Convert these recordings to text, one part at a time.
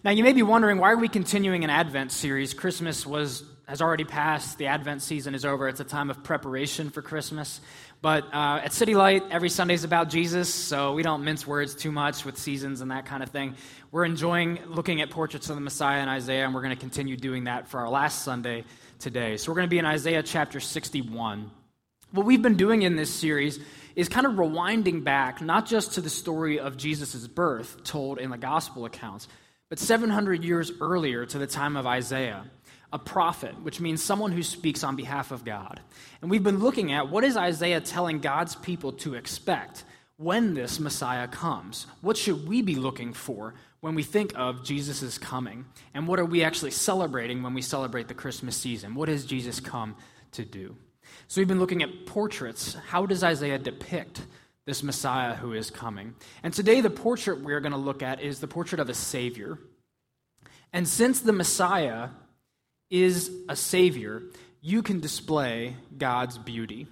Now, you may be wondering, why are we continuing an Advent series? Christmas has already passed. The Advent season is over. It's a time of preparation for Christmas. But at City Light, every Sunday is about Jesus, so we don't mince words too much with seasons and that kind of thing. We're enjoying looking at portraits of the Messiah in Isaiah, and we're going to continue doing that for our last Sunday today. So we're going to be in Isaiah chapter 61. What we've been doing in this series is kind of rewinding back, not just to the story of Jesus' birth told in the gospel accounts, but 700 years earlier to the time of Isaiah, a prophet, which means someone who speaks on behalf of God. And we've been looking at what is Isaiah telling God's people to expect when this Messiah comes. What should we be looking for when we think of Jesus' coming? And what are we actually celebrating when we celebrate the Christmas season? What has Jesus come to do? So we've been looking at portraits. How does Isaiah depict this Messiah who is coming? And today the portrait we're going to look at is the portrait of a Savior. And since the Messiah is a Savior, you can display God's beauty.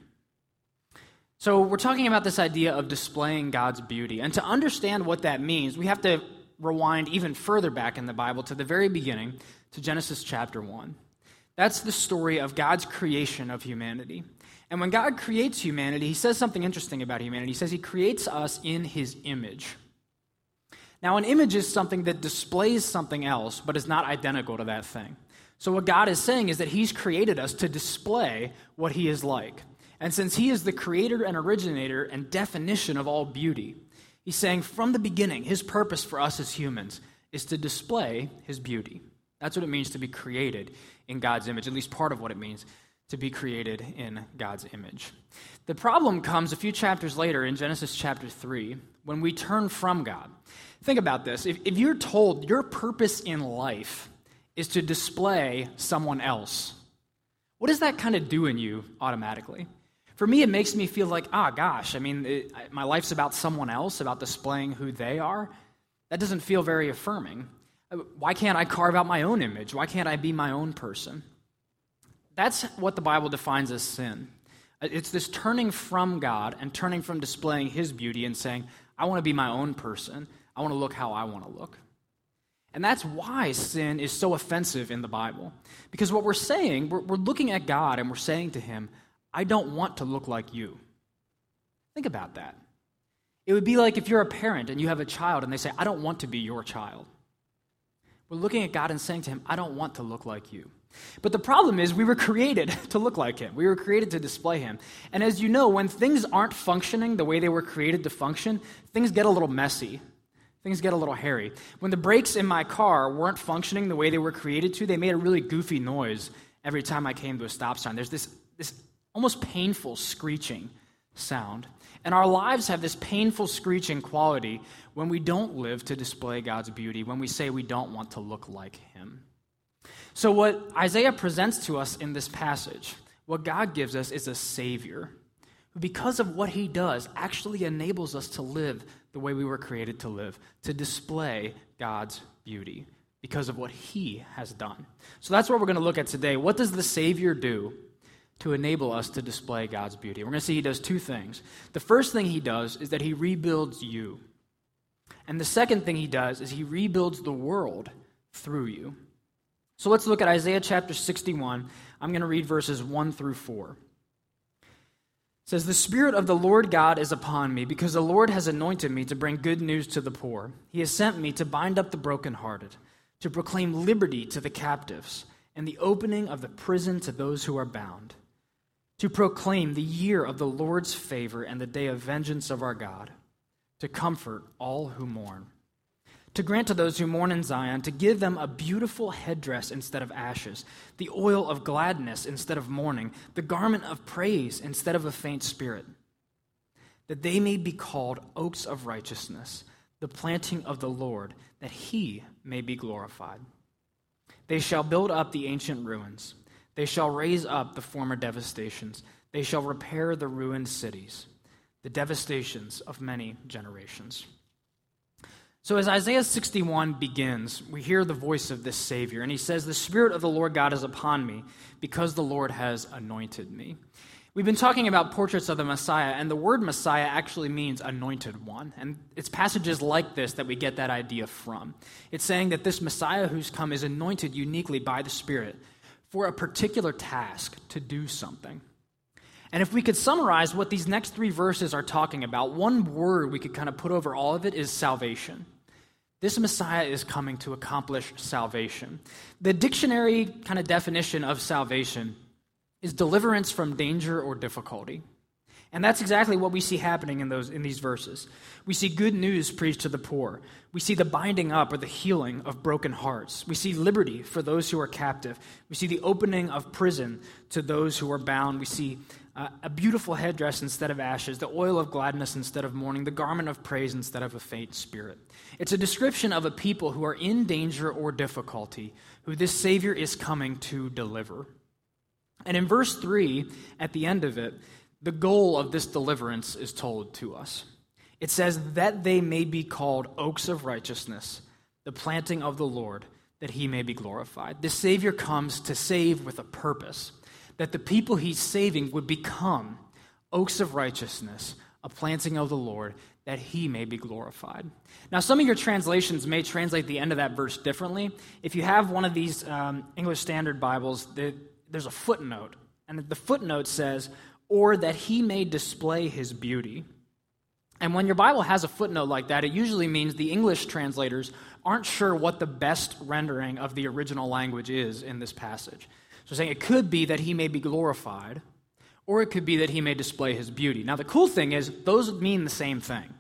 So we're talking about this idea of displaying God's beauty. And to understand what that means, we have to rewind even further back in the Bible to the very beginning, to Genesis chapter 1. That's the story of God's creation of humanity. And when God creates humanity, he says something interesting about humanity. He says he creates us in his image. Now, an image is something that displays something else, but is not identical to that thing. So what God is saying is that he's created us to display what he is like. And since he is the creator and originator and definition of all beauty, he's saying from the beginning, his purpose for us as humans is to display his beauty. That's what it means to be created in God's image, at least part of what it means to be created in God's image. The problem comes a few chapters later in Genesis chapter 3 when we turn from God. Think about this. If you're told your purpose in life is to display someone else, what does that kind of do in you automatically? For me, it makes me feel like, my life's about someone else, about displaying who they are. That doesn't feel very affirming. Why can't I carve out my own image? Why can't I be my own person? That's what the Bible defines as sin. It's this turning from God and turning from displaying his beauty and saying, I want to be my own person. I want to look how I want to look. And that's why sin is so offensive in the Bible. Because what we're saying, we're looking at God and we're saying to him, I don't want to look like you. Think about that. It would be like if you're a parent and you have a child and they say, I don't want to be your child. We're looking at God and saying to him, I don't want to look like you. But the problem is we were created to look like him. We were created to display him. And as you know, when things aren't functioning the way they were created to function, things get a little messy. Things get a little hairy. When the brakes in my car weren't functioning the way they were created to, they made a really goofy noise every time I came to a stop sign. There's this almost painful screeching sound. And our lives have this painful screeching quality when we don't live to display God's beauty, when we say we don't want to look like him. So what Isaiah presents to us in this passage, what God gives us is a Savior who, because of what he does, actually enables us to live the way we were created to live, to display God's beauty because of what he has done. So that's what we're going to look at today. What does the Savior do to enable us to display God's beauty? We're going to see he does two things. The first thing he does is that he rebuilds you. And the second thing he does is he rebuilds the world through you. So let's look at Isaiah chapter 61. I'm going to read verses 1 through 4. It says, The Spirit of the Lord God is upon me, because the Lord has anointed me to bring good news to the poor. He has sent me to bind up the brokenhearted, to proclaim liberty to the captives, and the opening of the prison to those who are bound, to proclaim the year of the Lord's favor and the day of vengeance of our God, to comfort all who mourn, to grant to those who mourn in Zion, to give them a beautiful headdress instead of ashes, the oil of gladness instead of mourning, the garment of praise instead of a faint spirit, that they may be called oaks of righteousness, the planting of the Lord, that he may be glorified. They shall build up the ancient ruins. They shall raise up the former devastations. They shall repair the ruined cities, the devastations of many generations. So as Isaiah 61 begins, we hear the voice of this Savior, and he says, The Spirit of the Lord God is upon me, because the Lord has anointed me. We've been talking about portraits of the Messiah, and the word Messiah actually means anointed one. And it's passages like this that we get that idea from. It's saying that this Messiah who's come is anointed uniquely by the Spirit for a particular task, to do something. And if we could summarize what these next 3 verses are talking about, one word we could kind of put over all of it is salvation. This Messiah is coming to accomplish salvation. The dictionary kind of definition of salvation is deliverance from danger or difficulty. And that's exactly what we see happening in these verses. We see good news preached to the poor. We see the binding up or the healing of broken hearts. We see liberty for those who are captive. We see the opening of prison to those who are bound. We see a beautiful headdress instead of ashes, the oil of gladness instead of mourning, the garment of praise instead of a faint spirit. It's a description of a people who are in danger or difficulty, who this Savior is coming to deliver. And in verse 3, at the end of it, the goal of this deliverance is told to us. It says, that they may be called oaks of righteousness, the planting of the Lord, that he may be glorified. This Savior comes to save with a purpose, that the people he's saving would become oaks of righteousness, a planting of the Lord, that he may be glorified. Now, some of your translations may translate the end of that verse differently. If you have one of these English Standard Bibles, there's a footnote, and the footnote says, or that he may display his beauty. And when your Bible has a footnote like that, it usually means the English translators aren't sure what the best rendering of the original language is in this passage. So saying it could be that he may be glorified, or it could be that he may display his beauty. Now, the cool thing is, those mean the same thing.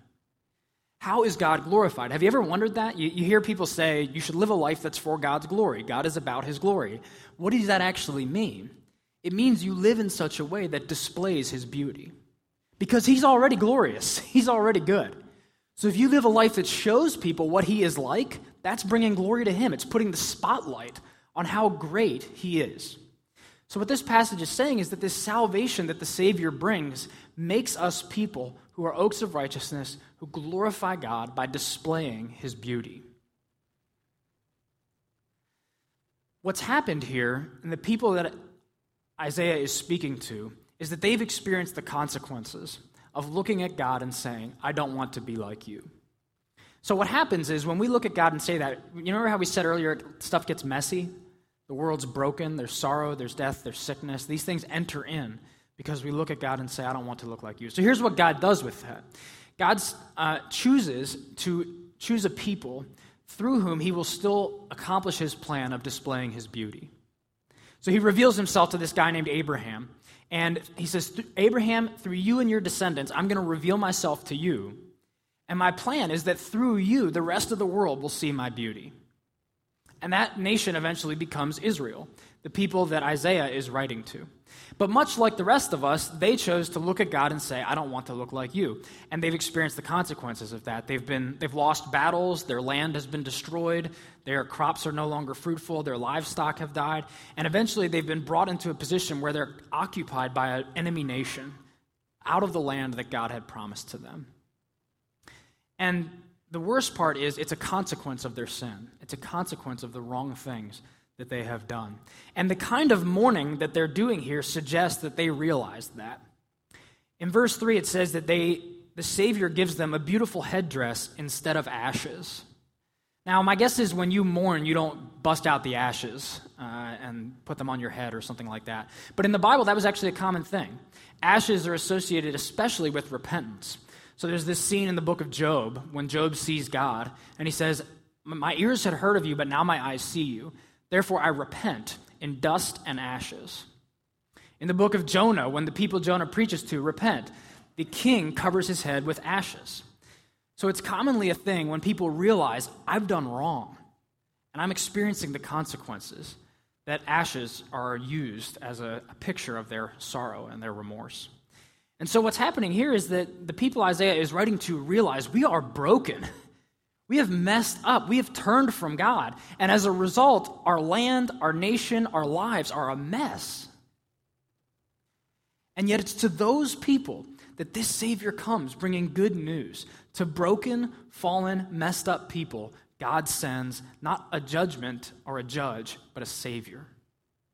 How is God glorified? Have you ever wondered that? You hear people say, you should live a life that's for God's glory. God is about his glory. What does that actually mean? It means you live in such a way that displays his beauty. Because he's already glorious. He's already good. So if you live a life that shows people what he is like, that's bringing glory to him. It's putting the spotlight on how great he is. So what this passage is saying is that this salvation that the Savior brings makes us people who are oaks of righteousness, who glorify God by displaying his beauty. What's happened here, and the people that Isaiah is speaking to, is that they've experienced the consequences of looking at God and saying, I don't want to be like you. So what happens is when we look at God and say that, you remember how we said earlier, stuff gets messy? The world's broken, there's sorrow, there's death, there's sickness. These things enter in because we look at God and say, I don't want to look like you. So here's what God does with that. God chooses to choose a people through whom he will still accomplish his plan of displaying his beauty. So he reveals himself to this guy named Abraham, and he says, Abraham, through you and your descendants, I'm going to reveal myself to you, and my plan is that through you, the rest of the world will see my beauty. And that nation eventually becomes Israel, the people that Isaiah is writing to. But much like the rest of us, they chose to look at God and say, I don't want to look like you. And they've experienced the consequences of that. They've lost battles, their land has been destroyed, their crops are no longer fruitful, their livestock have died, and eventually they've been brought into a position where they're occupied by an enemy nation out of the land that God had promised to them. And the worst part is it's a consequence of their sin. It's a consequence of the wrong things that they have done. And the kind of mourning that they're doing here suggests that they realized that. In verse 3, it says that the Savior gives them a beautiful headdress instead of ashes. Now, my guess is when you mourn, you don't bust out the ashes and put them on your head or something like that. But in the Bible, that was actually a common thing. Ashes are associated especially with repentance. So there's this scene in the book of Job when Job sees God, and he says, my ears had heard of you, but now my eyes see you. Therefore I repent in dust and ashes. In the book of Jonah, when the people Jonah preaches to repent, the king covers his head with ashes. So it's commonly a thing when people realize, I've done wrong, and I'm experiencing the consequences, that ashes are used as a picture of their sorrow and their remorse. And so what's happening here is that the people Isaiah is writing to realize we are broken. We have messed up. We have turned from God. And as a result, our land, our nation, our lives are a mess. And yet it's to those people that this Savior comes, bringing good news. To broken, fallen, messed up people, God sends not a judgment or a judge, but a Savior.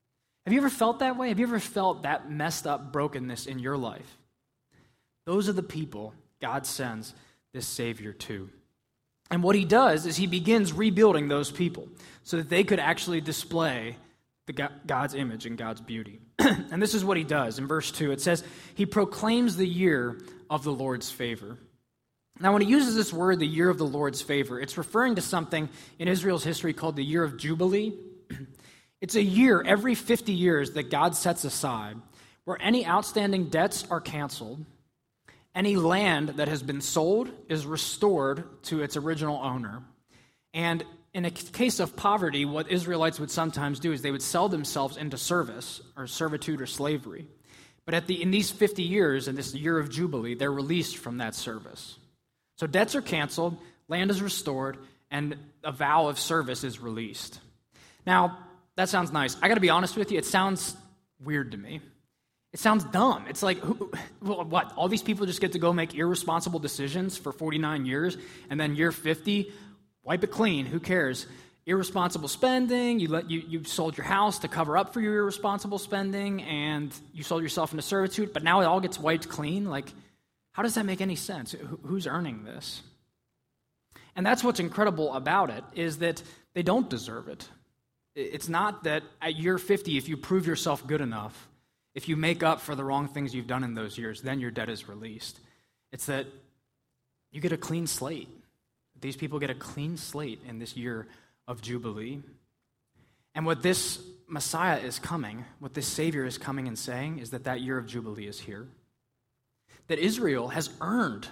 Have you ever felt that way? Have you ever felt that messed up brokenness in your life? Those are the people God sends this Savior to. And what he does is he begins rebuilding those people so that they could actually display God's image and God's beauty. And this is what he does. In verse 2, it says, he proclaims the year of the Lord's favor. Now, when he uses this word, the year of the Lord's favor, it's referring to something in Israel's history called the year of Jubilee. It's a year every 50 years that God sets aside where any outstanding debts are canceled, any land that has been sold is restored to its original owner, and in a case of poverty, what Israelites would sometimes do is they would sell themselves into service or servitude or slavery. But in these 50 years, in this year of Jubilee, they're released from that service. So debts are canceled, land is restored, and a vow of service is released. Now, that sounds nice. I got to be honest with you, it sounds weird to me. It sounds dumb. It's like, what? All these people just get to go make irresponsible decisions for 49 years, and then year 50, wipe it clean. Who cares? Irresponsible spending. You sold your house to cover up for your irresponsible spending, and you sold yourself into servitude. But now it all gets wiped clean. Like, how does that make any sense? Who's earning this? And that's what's incredible about it is that they don't deserve it. It's not that at year 50, if you prove yourself good enough, if you make up for the wrong things you've done in those years, then your debt is released. It's that you get a clean slate. These people get a clean slate in this year of Jubilee. And what this Messiah is coming, what this Savior is coming and saying, is that year of Jubilee is here. That Israel has earned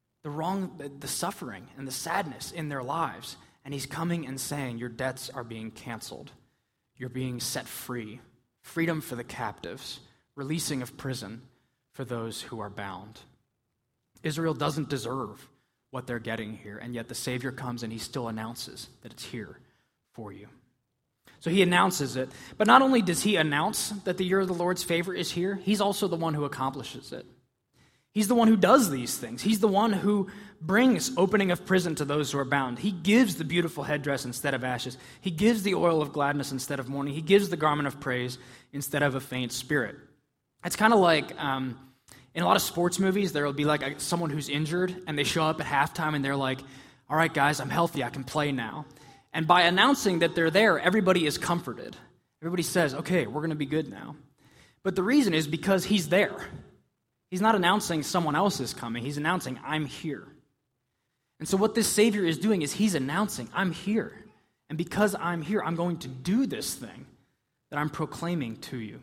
the suffering and the sadness in their lives. And he's coming and saying, your debts are being canceled. You're being set free. Freedom for the captives. Releasing of prison for those who are bound. Israel doesn't deserve what they're getting here, and yet the Savior comes and he still announces that it's here for you. So he announces it, but not only does he announce that the year of the Lord's favor is here, he's also the one who accomplishes it. He's the one who does these things. He's the one who brings opening of prison to those who are bound. He gives the beautiful headdress instead of ashes. He gives the oil of gladness instead of mourning. He gives the garment of praise instead of a faint spirit. It's kind of like in a lot of sports movies, there will be like someone who's injured, and they show up at halftime, and they're like, all right, guys, I'm healthy. I can play now. And by announcing that they're there, everybody is comforted. Everybody says, okay, we're going to be good now. But the reason is because he's there. He's not announcing someone else is coming. He's announcing, I'm here. And so what this Savior is doing is he's announcing, I'm here. And because I'm here, I'm going to do this thing that I'm proclaiming to you.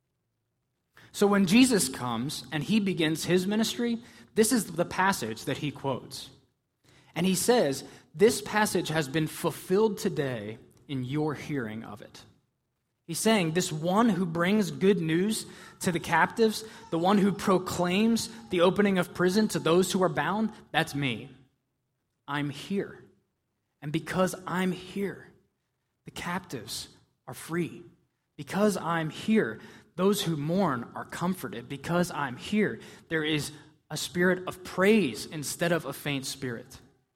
So when Jesus comes and he begins his ministry, this is the passage that he quotes. And he says, this passage has been fulfilled today in your hearing of it. He's saying this one who brings good news to the captives, the one who proclaims the opening of prison to those who are bound, that's me. I'm here. And because I'm here, the captives are free. Because I'm here, those who mourn are comforted. Because I'm here, there is a spirit of praise instead of a faint spirit.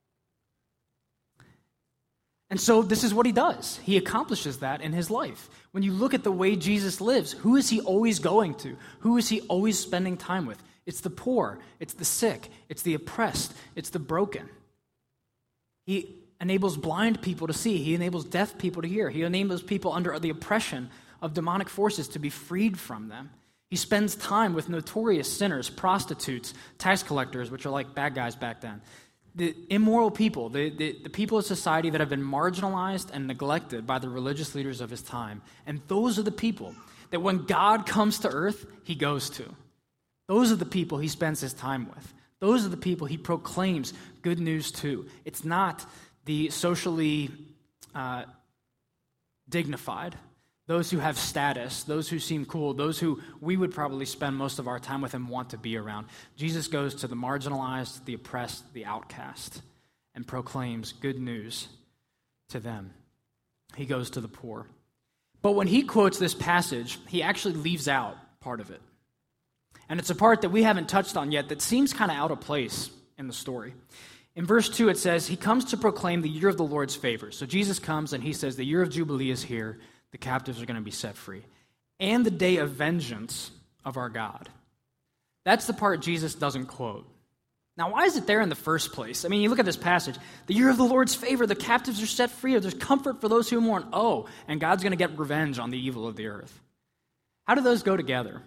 And so this is what he does. He accomplishes that in his life. When you look at the way Jesus lives, who is he always going to? Who is he always spending time with? It's the poor, it's the sick, it's the oppressed, it's the broken. He enables blind people to see. He enables deaf people to hear. He enables people under the oppression of demonic forces to be freed from them. He spends time with notorious sinners, prostitutes, tax collectors, which are like bad guys back then. The immoral people, the people of society that have been marginalized and neglected by the religious leaders of his time. And those are the people that when God comes to earth, he goes to. Those are the people he spends his time with. Those are the people he proclaims good news to. It's not the socially dignified, those who have status, those who seem cool, those who we would probably spend most of our time with and want to be around. Jesus goes to the marginalized, the oppressed, the outcast, and proclaims good news to them. He goes to the poor. But when he quotes this passage, he actually leaves out part of it. And it's a part that we haven't touched on yet that seems kind of out of place in the story. In verse 2, it says, he comes to proclaim the year of the Lord's favor. So Jesus comes and he says, the year of Jubilee is here. The captives are going to be set free. and the day of vengeance of our God. That's the part Jesus doesn't quote. Now, why is it there in the first place? I mean, you look at this passage. The year of the Lord's favor, the captives are set free, there's comfort for those who mourn. Oh, and God's going to get revenge on the evil of the earth. How do those go together?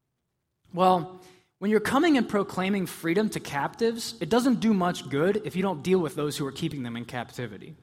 Well, when you're coming and proclaiming freedom to captives, it doesn't do much good if you don't deal with those who are keeping them in captivity.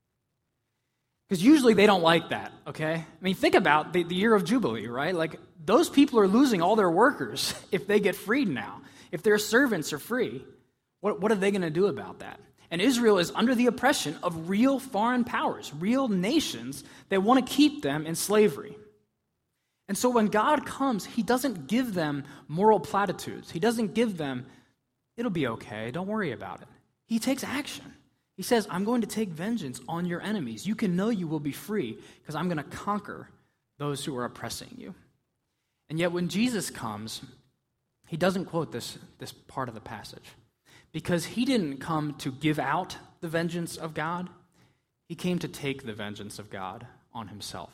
Because usually they don't like that, okay? I mean, think about the year of Jubilee, right? Like, those people are losing all their workers if they get freed now. If their servants are free, what are they going to do about that? And Israel is under the oppression of real foreign powers, real nations that want to keep them in slavery. And so when God comes, he doesn't give them moral platitudes. He doesn't give them, it'll be okay, don't worry about it. He takes action. He says, I'm going to take vengeance on your enemies. You can know you will be free because I'm going to conquer those who are oppressing you. And yet when Jesus comes, he doesn't quote this part of the passage because he didn't come to give out the vengeance of God. He came to take the vengeance of God on himself.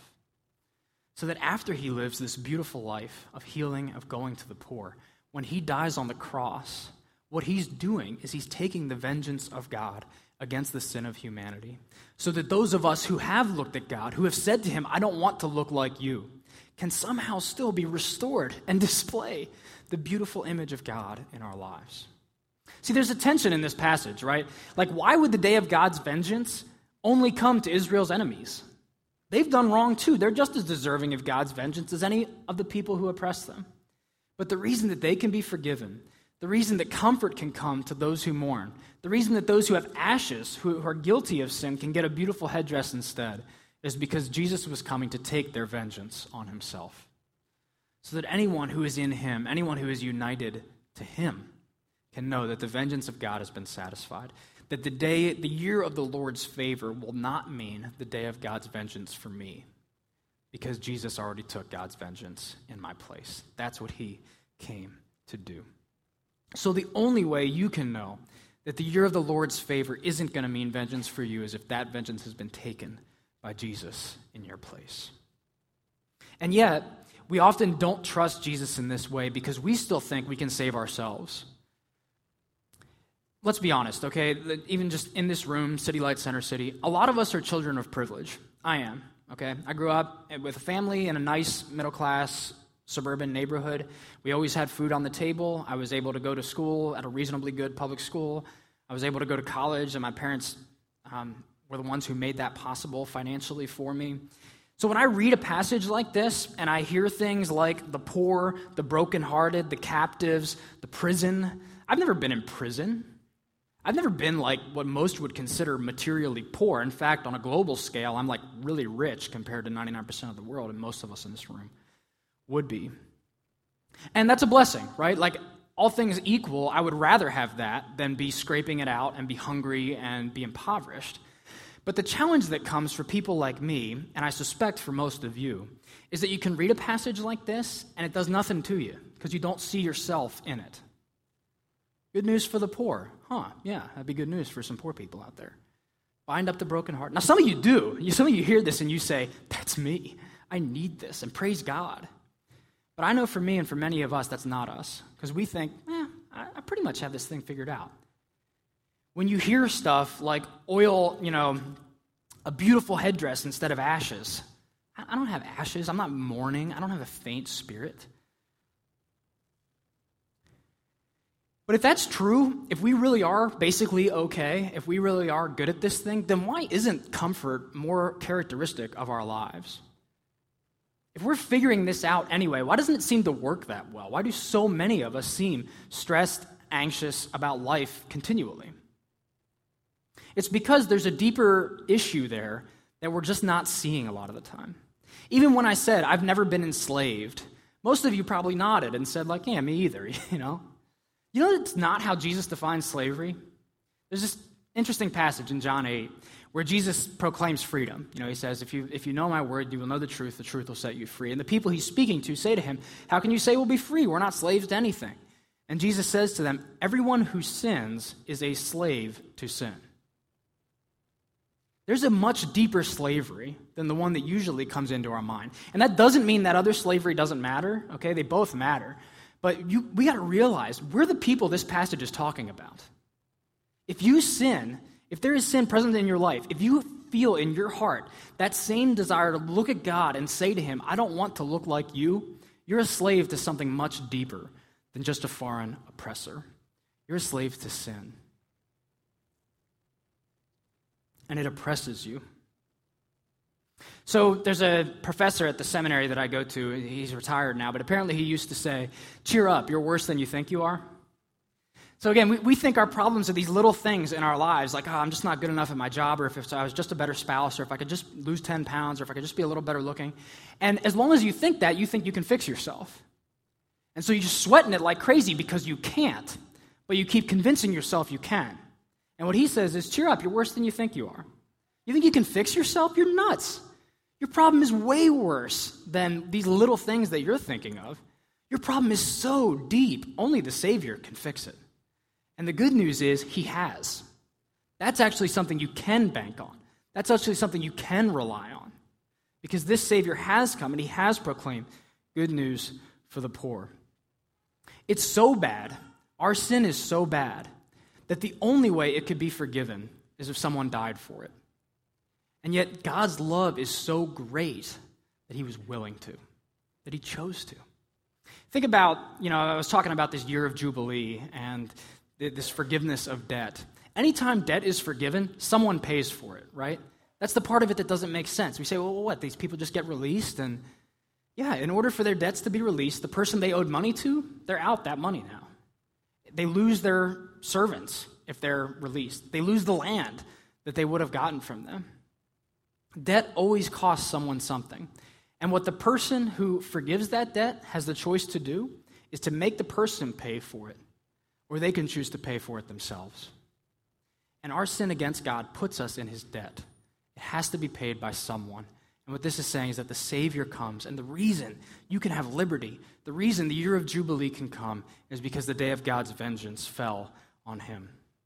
So that after he lives this beautiful life of healing, of going to the poor, when he dies on the cross, what he's doing is he's taking the vengeance of God against the sin of humanity, so that those of us who have looked at God, who have said to him, I don't want to look like you, can somehow still be restored and display the beautiful image of God in our lives. See, there's a tension in this passage, right? Like, why would the day of God's vengeance only come to Israel's enemies? They've done wrong too. They're just as deserving of God's vengeance as any of the people who oppress them. But the reason that they can be forgiven, the reason that comfort can come to those who mourn, the reason that those who have ashes, who are guilty of sin, can get a beautiful headdress instead, is because Jesus was coming to take their vengeance on himself. So that anyone who is in him, anyone who is united to him, can know that the vengeance of God has been satisfied. That the year of the Lord's favor will not mean the day of God's vengeance for me, because Jesus already took God's vengeance in my place. That's what he came to do. So the only way you can know that the year of the Lord's favor isn't going to mean vengeance for you is if that vengeance has been taken by Jesus in your place. And yet, we often don't trust Jesus in this way because we still think we can save ourselves. Let's be honest, okay? Even just in this room, City Light Center City, a lot of us are children of privilege. I am, okay? I grew up with a family in a nice middle-class suburban neighborhood. We always had food on the table. I was able to go to school at a reasonably good public school. I was able to go to college, and my parents were the ones who made that possible financially for me. So when I read a passage like this, and I hear things like the poor, the brokenhearted, the captives, the prison, I've never been in prison. I've never been like what most would consider materially poor. In fact, on a global scale, I'm like really rich compared to 99% of the world, and most of us in this room would be. And that's a blessing, right? Like, all things equal, I would rather have that than be scraping it out and be hungry and be impoverished. But the challenge that comes for people like me, and I suspect for most of you, is that you can read a passage like this, and it does nothing to you, because you don't see yourself in it. Good news for the poor. Yeah, that'd be good news for some poor people out there. Bind up the broken heart. Now, some of you do. Some of you hear this and you say, that's me. I need this, and praise God. But I know for me and for many of us, that's not us, because we think, I pretty much have this thing figured out. When you hear stuff like oil, a beautiful headdress instead of ashes, I don't have ashes. I'm not mourning. I don't have a faint spirit. But if that's true, if we really are basically okay, if we really are good at this thing, then why isn't comfort more characteristic of our lives? If we're figuring this out anyway, why doesn't it seem to work that well? Why do so many of us seem stressed, anxious about life continually? It's because there's a deeper issue there that we're just not seeing a lot of the time. Even when I said I've never been enslaved, most of you probably nodded and said, like, yeah, me either, You know that's not how Jesus defines slavery? There's this interesting passage in John 8 where Jesus proclaims freedom. He says, if you know my word, you will know the truth will set you free. And the people he's speaking to say to him, how can you say we'll be free? We're not slaves to anything. And Jesus says to them, everyone who sins is a slave to sin. There's a much deeper slavery than the one that usually comes into our mind. And that doesn't mean that other slavery doesn't matter, okay? They both matter. But we got to realize we're the people this passage is talking about. If you sin, if there is sin present in your life, if you feel in your heart that same desire to look at God and say to him, I don't want to look like you, you're a slave to something much deeper than just a foreign oppressor. You're a slave to sin. And it oppresses you. So there's a professor at the seminary that I go to. He's retired now, but apparently he used to say, cheer up, you're worse than you think you are. So again, we think our problems are these little things in our lives, like, I'm just not good enough at my job, or if I was just a better spouse, or if I could just lose 10 pounds, or if I could just be a little better looking. And as long as you think that, you think you can fix yourself. And so you're just sweating it like crazy because you can't, but you keep convincing yourself you can. And what he says is, cheer up, you're worse than you think you are. You think you can fix yourself? You're nuts. Your problem is way worse than these little things that you're thinking of. Your problem is so deep, only the Savior can fix it. And the good news is, he has. That's actually something you can bank on. That's actually something you can rely on. Because this Savior has come and he has proclaimed good news for the poor. It's so bad, our sin is so bad, that the only way it could be forgiven is if someone died for it. And yet God's love is so great that he was willing to, that he chose to. Think about, I was talking about this year of Jubilee and this forgiveness of debt. Anytime debt is forgiven, someone pays for it, right? That's the part of it that doesn't make sense. We say, well, what, these people just get released? And yeah, in order for their debts to be released, the person they owed money to, they're out that money now. They lose their servants if they're released. They lose the land that they would have gotten from them. Debt always costs someone something. And what the person who forgives that debt has the choice to do is to make the person pay for it, or they can choose to pay for it themselves. And our sin against God puts us in his debt. It has to be paid by someone. And what this is saying is that the Savior comes, and the reason you can have liberty, the reason the year of Jubilee can come, is because the day of God's vengeance fell on him.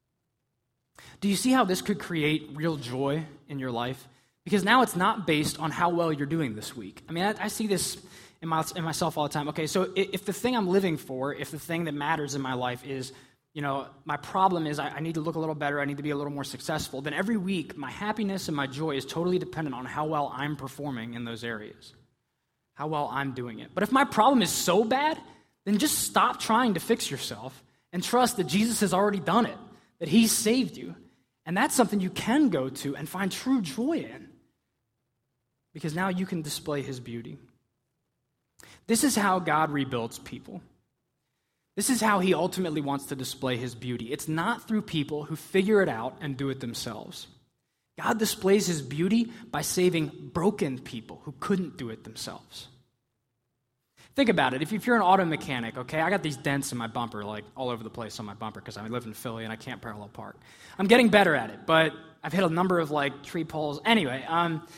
Do you see how this could create real joy in your life? Because now it's not based on how well you're doing this week. I mean, I see this in myself all the time. Okay, so if the thing I'm living for, if the thing that matters in my life is, my problem is I need to look a little better, I need to be a little more successful, then every week my happiness and my joy is totally dependent on how well I'm performing in those areas, how well I'm doing it. But if my problem is so bad, then just stop trying to fix yourself and trust that Jesus has already done it, that he's saved you. And that's something you can go to and find true joy in, because now you can display his beauty. This is how God rebuilds people. This is how he ultimately wants to display his beauty. It's not through people who figure it out and do it themselves. God displays his beauty by saving broken people who couldn't do it themselves. Think about it. If you're an auto mechanic, okay, I got these dents in my bumper, like all over the place on my bumper because I live in Philly and I can't parallel park. I'm getting better at it, but I've hit a number of tree poles. Anyway,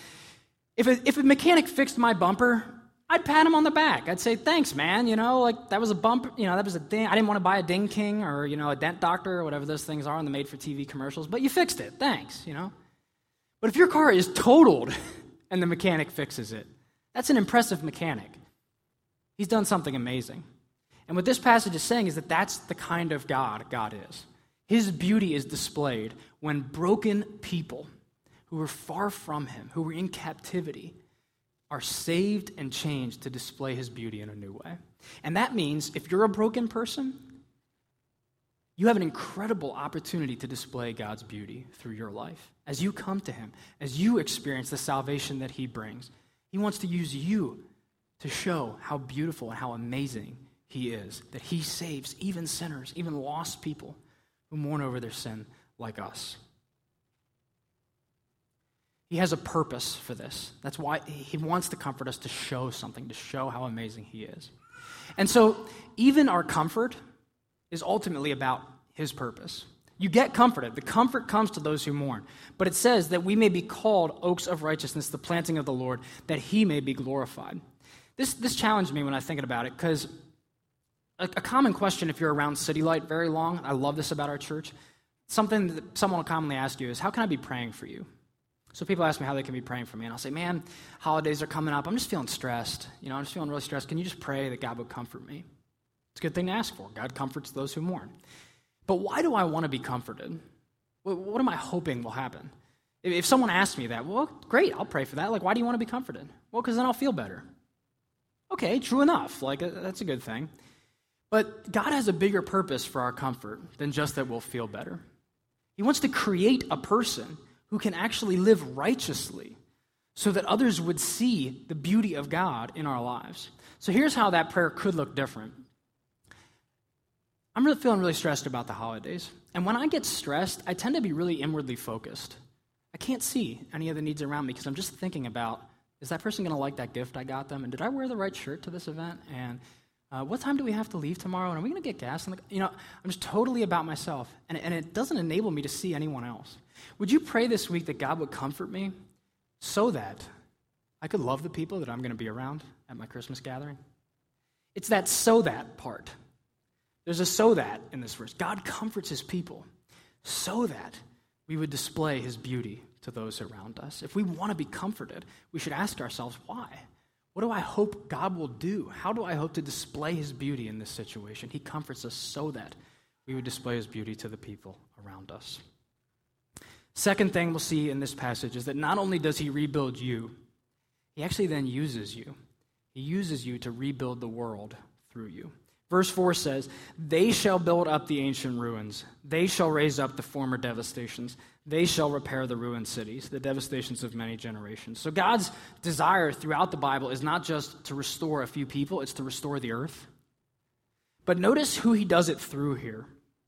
if a mechanic fixed my bumper, I'd pat him on the back. I'd say, thanks, man. That was a bump. That was a ding. I didn't want to buy a Ding King or, a Dent Doctor or whatever those things are on the made-for-TV commercials, but you fixed it. Thanks, But if your car is totaled and the mechanic fixes it, that's an impressive mechanic. He's done something amazing. And what this passage is saying is that that's the kind of God is. His beauty is displayed when broken people who were far from him, who were in captivity, are saved and changed to display his beauty in a new way. And that means if you're a broken person, you have an incredible opportunity to display God's beauty through your life. As you come to him, as you experience the salvation that he brings, he wants to use you to show how beautiful and how amazing he is, that he saves even sinners, even lost people who mourn over their sin like us. He has a purpose for this. That's why he wants to comfort us, to show something, to show how amazing he is. And so even our comfort is ultimately about his purpose. You get comforted. The comfort comes to those who mourn. But it says that we may be called oaks of righteousness, the planting of the Lord, that he may be glorified. This challenged me when I was thinking about it, because a common question if you're around City Light very long, I love this about our church, something that someone will commonly ask you is, how can I be praying for you? So people ask me how they can be praying for me, and I'll say, man, holidays are coming up. I'm just feeling stressed. I'm just feeling really stressed. Can you just pray that God would comfort me? It's a good thing to ask for. God comforts those who mourn. But why do I want to be comforted? What am I hoping will happen? If someone asks me that, well, great, I'll pray for that. Why do you want to be comforted? Well, because then I'll feel better. Okay, true enough. That's a good thing. But God has a bigger purpose for our comfort than just that we'll feel better. He wants to create a person who can actually live righteously so that others would see the beauty of God in our lives. So here's how that prayer could look different. I'm feeling really stressed about the holidays. And when I get stressed, I tend to be really inwardly focused. I can't see any of the needs around me because I'm just thinking about, is that person going to like that gift I got them? And did I wear the right shirt to this event? And what time do we have to leave tomorrow? And are we going to get gas? I'm just totally about myself. And it doesn't enable me to see anyone else. Would you pray this week that God would comfort me so that I could love the people that I'm going to be around at my Christmas gathering? It's that "so that" part. There's a "so that" in this verse. God comforts his people so that we would display his beauty to those around us. If we want to be comforted, we should ask ourselves, why? What do I hope God will do? How do I hope to display his beauty in this situation? He comforts us so that we would display his beauty to the people around us. Second thing we'll see in this passage is that not only does he rebuild you, he actually then uses you. He uses you to rebuild the world through you. Verse 4 says, "They shall build up the ancient ruins. They shall raise up the former devastations. They shall repair the ruined cities, the devastations of many generations." So God's desire throughout the Bible is not just to restore a few people, it's to restore the earth. But notice who he does it through here.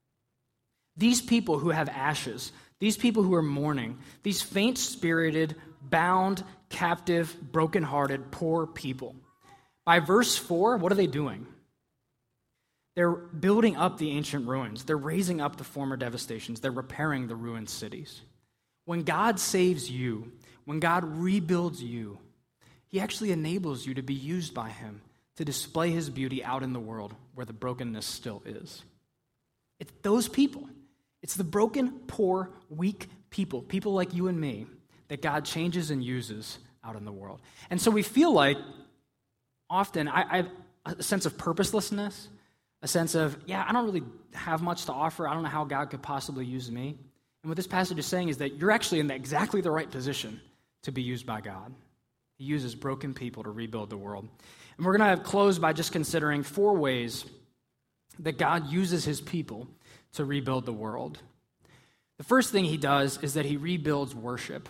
These people who have ashes, these people who are mourning, these faint-spirited, bound, captive, brokenhearted, poor people. By verse 4, what are they doing? They're building up the ancient ruins. They're raising up the former devastations. They're repairing the ruined cities. When God saves you, when God rebuilds you, he actually enables you to be used by him to display his beauty out in the world where the brokenness still is. It's those people. It's the broken, poor, weak people, people like you and me, that God changes and uses out in the world. And so we feel like often I have a sense of purposelessness, a sense of, I don't really have much to offer. I don't know how God could possibly use me. And what this passage is saying is that you're actually in exactly the right position to be used by God. He uses broken people to rebuild the world. And we're going to close by just considering 4 ways that God uses his people to rebuild the world. The first thing he does is that he rebuilds worship.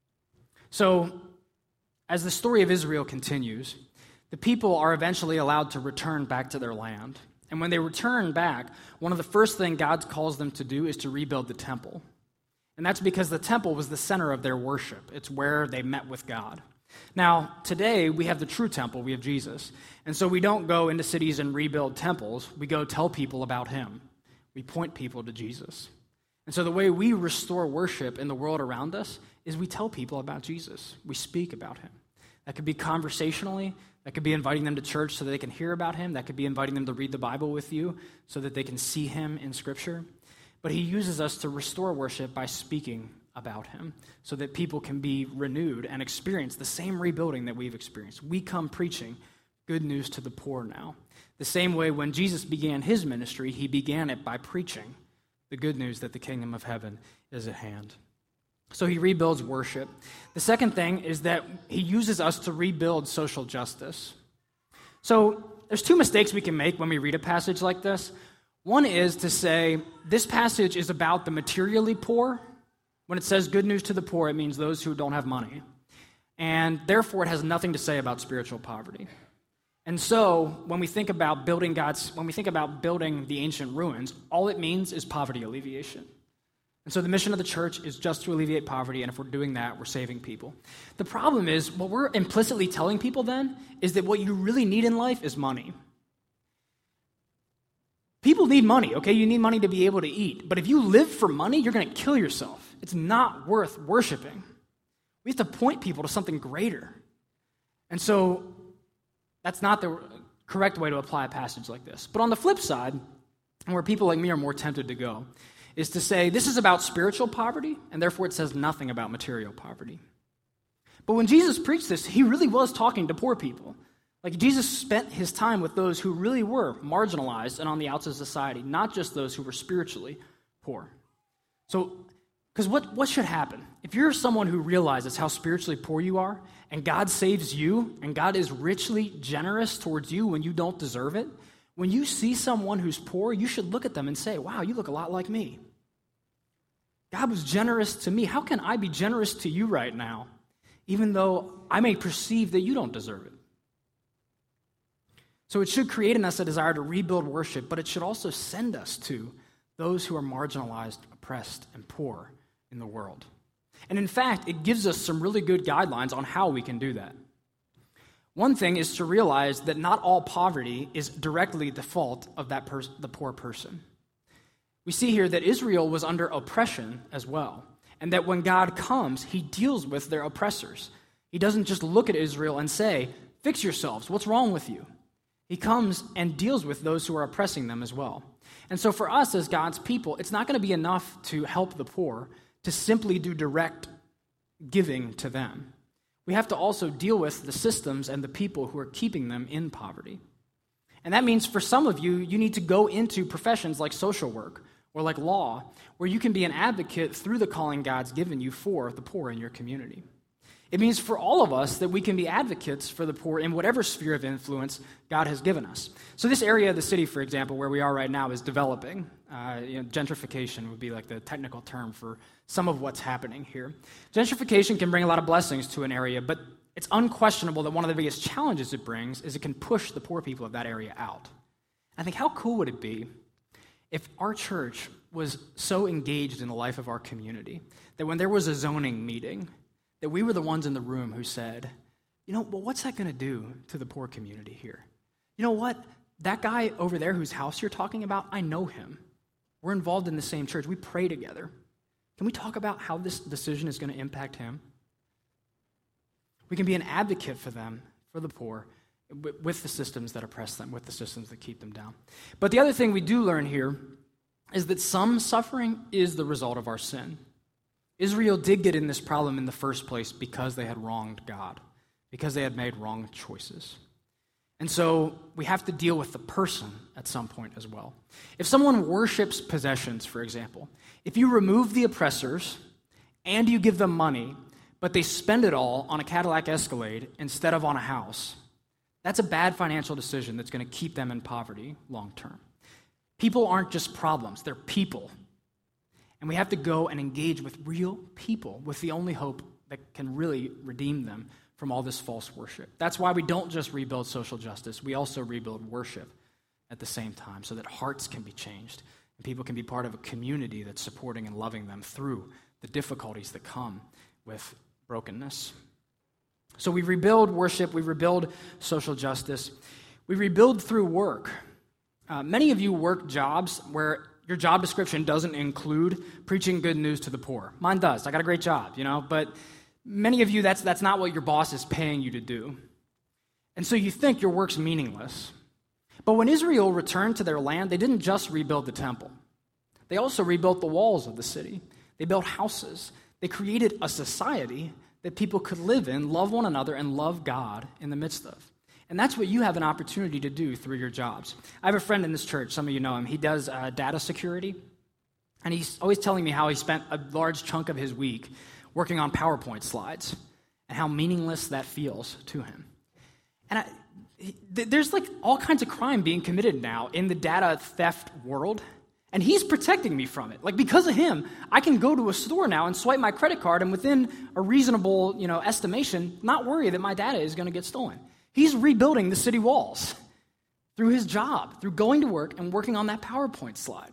So, as the story of Israel continues, the people are eventually allowed to return back to their land. And when they return back, one of the first things God calls them to do is to rebuild the temple. And that's because the temple was the center of their worship. It's where they met with God. Now, today, we have the true temple. We have Jesus. And so we don't go into cities and rebuild temples. We go tell people about him. We point people to Jesus. And so the way we restore worship in the world around us is we tell people about Jesus. We speak about him. That could be conversationally. That could be inviting them to church so that they can hear about him. That could be inviting them to read the Bible with you so that they can see him in Scripture. But he uses us to restore worship by speaking about him so that people can be renewed and experience the same rebuilding that we've experienced. We come preaching good news to the poor now. The same way when Jesus began his ministry, he began it by preaching the good news that the kingdom of heaven is at hand. So he rebuilds worship. The second thing is that he uses us to rebuild social justice. So there's 2 mistakes we can make when we read a passage like this. One is to say, this passage is about the materially poor. When it says good news to the poor, it means those who don't have money. And therefore, it has nothing to say about spiritual poverty. And so, when we think about building the ancient ruins, all it means is poverty alleviation. And so the mission of the church is just to alleviate poverty, and if we're doing that, we're saving people. The problem is, what we're implicitly telling people then is that what you really need in life is money. People need money, okay? You need money to be able to eat. But if you live for money, you're going to kill yourself. It's not worth worshiping. We have to point people to something greater. And so that's not the correct way to apply a passage like this. But on the flip side, and where people like me are more tempted to go, is to say this is about spiritual poverty, and therefore it says nothing about material poverty. But when Jesus preached this, he really was talking to poor people. Like, Jesus spent his time with those who really were marginalized and on the outs of society, not just those who were spiritually poor. So, because what should happen? If you're someone who realizes how spiritually poor you are, and God saves you, and God is richly generous towards you when you don't deserve it, when you see someone who's poor, you should look at them and say, wow, you look a lot like me. God was generous to me. How can I be generous to you right now, even though I may perceive that you don't deserve it? So it should create in us a desire to rebuild worship, but it should also send us to those who are marginalized, oppressed, and poor in the world. And in fact, it gives us some really good guidelines on how we can do that. One thing is to realize that not all poverty is directly the fault of the poor person. We see here that Israel was under oppression as well, and that when God comes, he deals with their oppressors. He doesn't just look at Israel and say, fix yourselves, what's wrong with you? He comes and deals with those who are oppressing them as well. And so for us as God's people, it's not going to be enough to help the poor to simply do direct giving to them. We have to also deal with the systems and the people who are keeping them in poverty. And that means for some of you, you need to go into professions like social work or like law, where you can be an advocate through the calling God's given you for the poor in your community. It means for all of us that we can be advocates for the poor in whatever sphere of influence God has given us. So this area of the city, for example, where we are right now is developing. Gentrification would be like the technical term for some of what's happening here. Gentrification can bring a lot of blessings to an area, but it's unquestionable that one of the biggest challenges it brings is it can push the poor people of that area out. I think how cool would it be if our church was so engaged in the life of our community that when there was a zoning meeting, that we were the ones in the room who said, well, what's that going to do to the poor community here? You know what? That guy over there whose house you're talking about, I know him. We're involved in the same church. We pray together. Can we talk about how this decision is going to impact him? We can be an advocate for them, for the poor, with the systems that oppress them, with the systems that keep them down. But the other thing we do learn here is that some suffering is the result of our sin. Israel did get in this problem in the first place because they had wronged God, because they had made wrong choices. And so we have to deal with the person at some point as well. If someone worships possessions, for example, if you remove the oppressors and you give them money, but they spend it all on a Cadillac Escalade instead of on a house, that's a bad financial decision that's going to keep them in poverty long term. People aren't just problems, they're people. And we have to go and engage with real people with the only hope that can really redeem them from all this false worship. That's why we don't just rebuild social justice. We also rebuild worship at the same time so that hearts can be changed and people can be part of a community that's supporting and loving them through the difficulties that come with brokenness. So we rebuild worship. We rebuild social justice. We rebuild through work. Many of you work jobs where your job description doesn't include preaching good news to the poor. Mine does. I got a great job, but many of you, that's not what your boss is paying you to do. And so you think your work's meaningless. But when Israel returned to their land, they didn't just rebuild the temple. They also rebuilt the walls of the city. They built houses. They created a society that people could live in, love one another, and love God in the midst of. And that's what you have an opportunity to do through your jobs. I have a friend in this church, some of you know him. He does data security, and he's always telling me how he spent a large chunk of his week working on PowerPoint slides and how meaningless that feels to him. And there's like all kinds of crime being committed now in the data theft world, and he's protecting me from it. Like, because of him, I can go to a store now and swipe my credit card and within a reasonable, estimation, not worry that my data is going to get stolen. He's rebuilding the city walls through his job, through going to work and working on that PowerPoint slide.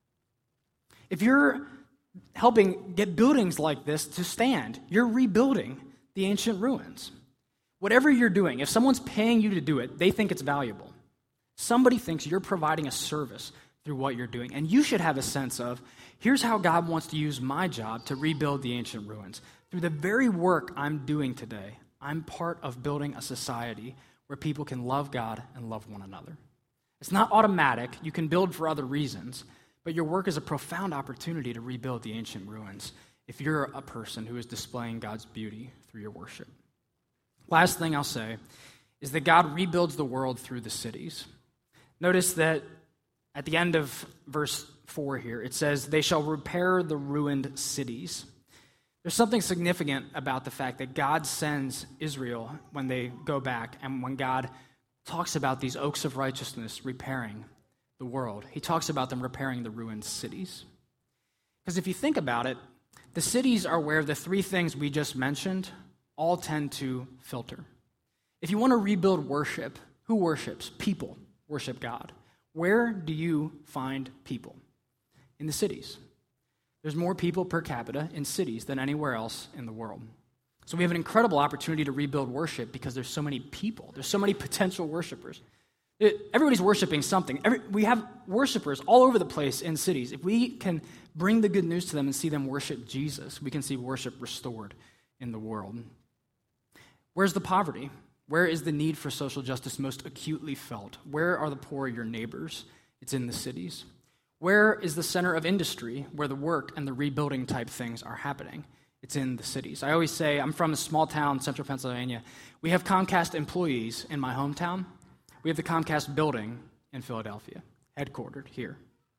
If you're helping get buildings like this to stand, you're rebuilding the ancient ruins. Whatever you're doing, if someone's paying you to do it, they think it's valuable. Somebody thinks you're providing a service through what you're doing. And you should have a sense of, here's how God wants to use my job to rebuild the ancient ruins. Through the very work I'm doing today, I'm part of building a society where people can love God and love one another. It's not automatic. You can build for other reasons, but your work is a profound opportunity to rebuild the ancient ruins if you're a person who is displaying God's beauty through your worship. Last thing I'll say is that God rebuilds the world through the cities. Notice that at the end of verse 4 here, it says, "They shall repair the ruined cities." There's something significant about the fact that God sends Israel when they go back, and when God talks about these oaks of righteousness repairing the world, he talks about them repairing the ruined cities. Because if you think about it, the cities are where the three things we just mentioned all tend to filter. If you want to rebuild worship, who worships? People worship God. Where do you find people? In the cities. There's more people per capita in cities than anywhere else in the world. So we have an incredible opportunity to rebuild worship because there's so many people. There's so many potential worshipers. Everybody's worshiping something. We have worshipers all over the place in cities. If we can bring the good news to them and see them worship Jesus, we can see worship restored in the world. Where's the poverty? Where is the need for social justice most acutely felt? Where are the poor your neighbors? It's in the cities. Where is the center of industry where the work and the rebuilding type things are happening? It's in the cities. I always say, I'm from a small town, central Pennsylvania. We have Comcast employees in my hometown. We have the Comcast building in Philadelphia, headquartered here.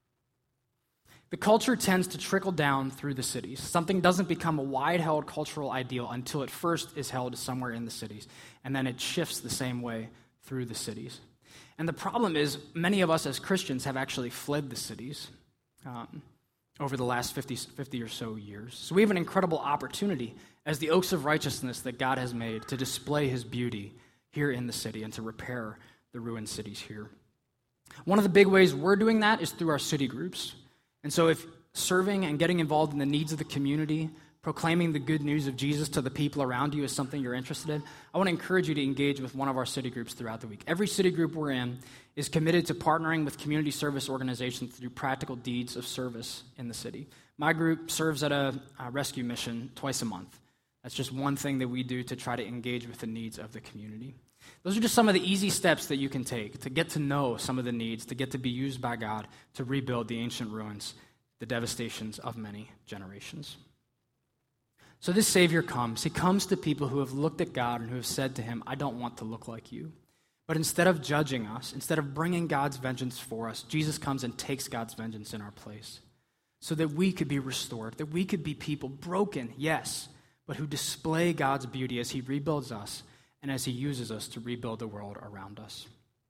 The culture tends to trickle down through the cities. Something doesn't become a wide-held cultural ideal until it first is held somewhere in the cities, and then it shifts the same way through the cities. And the problem is, many of us as Christians have actually fled the cities over the last 50 or so years. So we have an incredible opportunity as the oaks of righteousness that God has made to display his beauty here in the city and to repair the ruined cities here. One of the big ways we're doing that is through our city groups. And so if serving and getting involved in the needs of the community, proclaiming the good news of Jesus to the people around you is something you're interested in, I want to encourage you to engage with one of our city groups throughout the week. Every city group we're in is committed to partnering with community service organizations to do practical deeds of service in the city. My group serves at a rescue mission twice a month. That's just one thing that we do to try to engage with the needs of the community. Those are just some of the easy steps that you can take to get to know some of the needs, to get to be used by God to rebuild the ancient ruins, the devastations of many generations. So this Savior comes. He comes to people who have looked at God and who have said to him, I don't want to look like you. But instead of judging us, instead of bringing God's vengeance for us, Jesus comes and takes God's vengeance in our place so that we could be restored, that we could be people broken, yes, but who display God's beauty as he rebuilds us and as he uses us to rebuild the world around us.